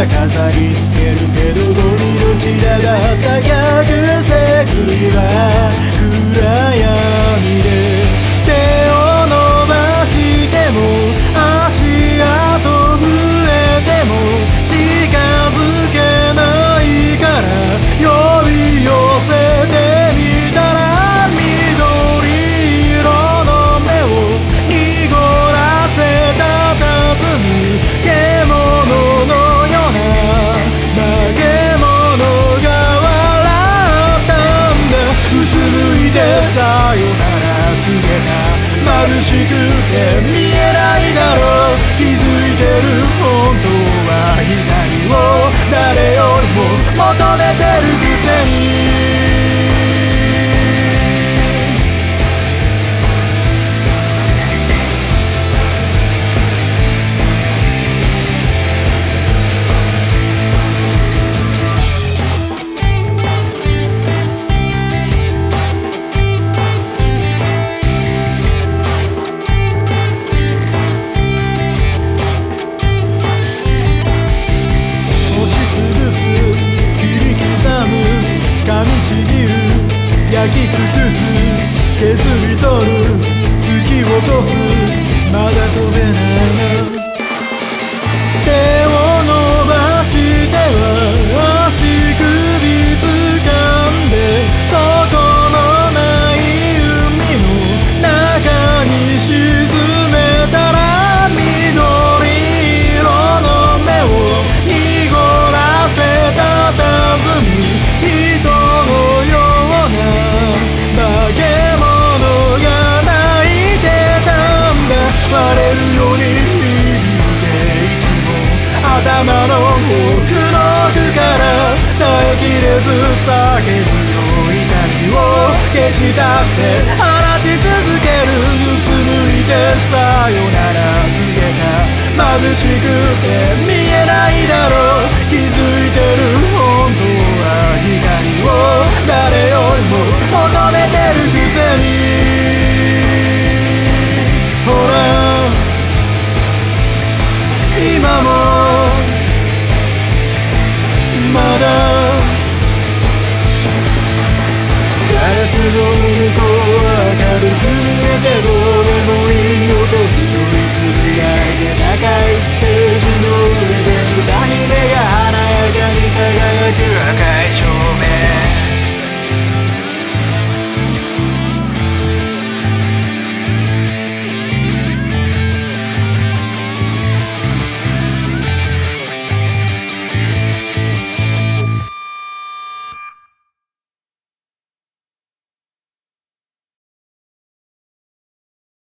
だ飾りつけるけどゴミの散らばった客席は暗闇で手を伸ばしても足跡増えても近づけないから呼び寄せてみたら緑色の目を濁らせた佇む獣のような化け物が笑ったんだ。うつむいてさよなら告げた眩しくて見えないだろう。気づいてる本当は光を誰よりも求めてるくせに。噛みちぎる焼き尽くす削り取る突き落とすまだ飛べないな。手を伸ばしては足首掴んでそこのない海の中に沈めたら緑色の目を濁らせた佇む人のような化け物が泣いてたんだ。割れるように見ていつも頭の奥の奥から耐えきれず叫ぶよ痛みを消したって放ち続ける。うつむいてさよなら告げた眩しくて見えないだろう。気づいてる本当は光を誰よりも求めてるくせに。ほら今もまだガラスの向こうは明るく見えてどうでもいいよと一人つぶやいて高いステージの上